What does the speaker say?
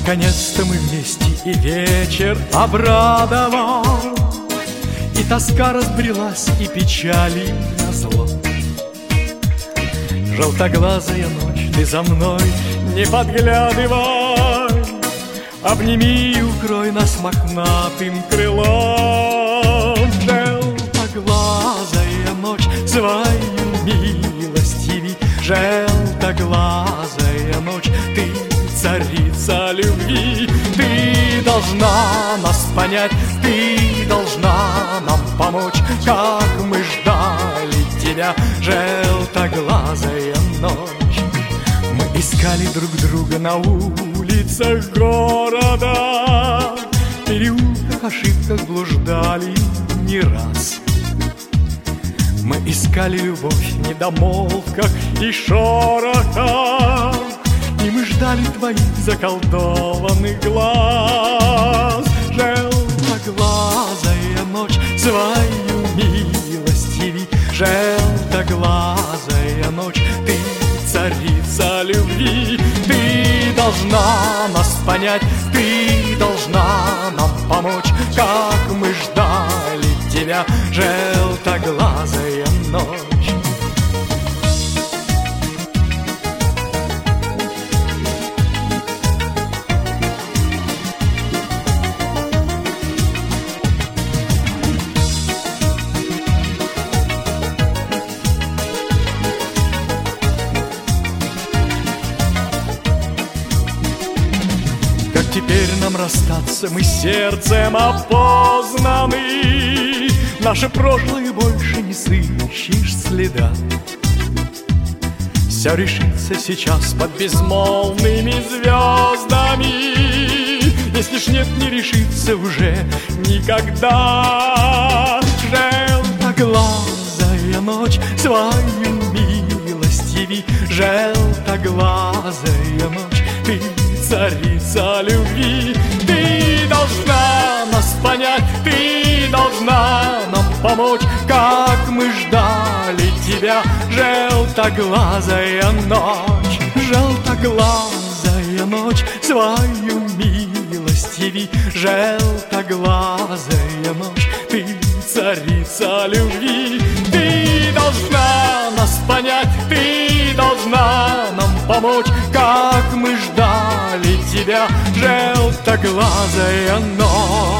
Наконец-то мы вместе, и вечер обрадовал, и тоска разбрелась, и печали назло. Желтоглазая ночь, ты за мной не подглядывай, обними и укрой нас мохнатым крылом. Желтоглазая ночь, свою милость яви. Желтоглазая ночь, ты царица любви. Ты должна нас понять, ты должна нам помочь, как мы ждали тебя, желтоглазая ночь. Мы искали друг друга на улицах города, в переулках, ошибках блуждали не раз. Мы искали любовь в недомолвках и шорохах, и мы ждали твоих заколдованных глаз. Желтоглазая ночь, свою милость яви. Желтоглазая ночь, ты царица любви. Ты должна нас понять, ты должна нам помочь, как мы ждали тебя, желтоглазая ночь. Как теперь нам расстаться, мы сердцем опознаны, наше прошлое больше не сыщешь следа. Все решится сейчас под безмолвными звездами, если ж нет, не решится уже никогда. Желтоглазая ночь, свою милость яви. Желтоглазая ночь, ты царица любви. Ты должна нас понять, ты должна нам помочь, как мы ждали тебя, желтоглазая ночь. Желтоглазая ночь, свою милость яви. Желтоглазая ночь, ты царица любви. Ты должна нас понять, ты должна нам помочь, как мы ждали тебя, желтоглазая ночь.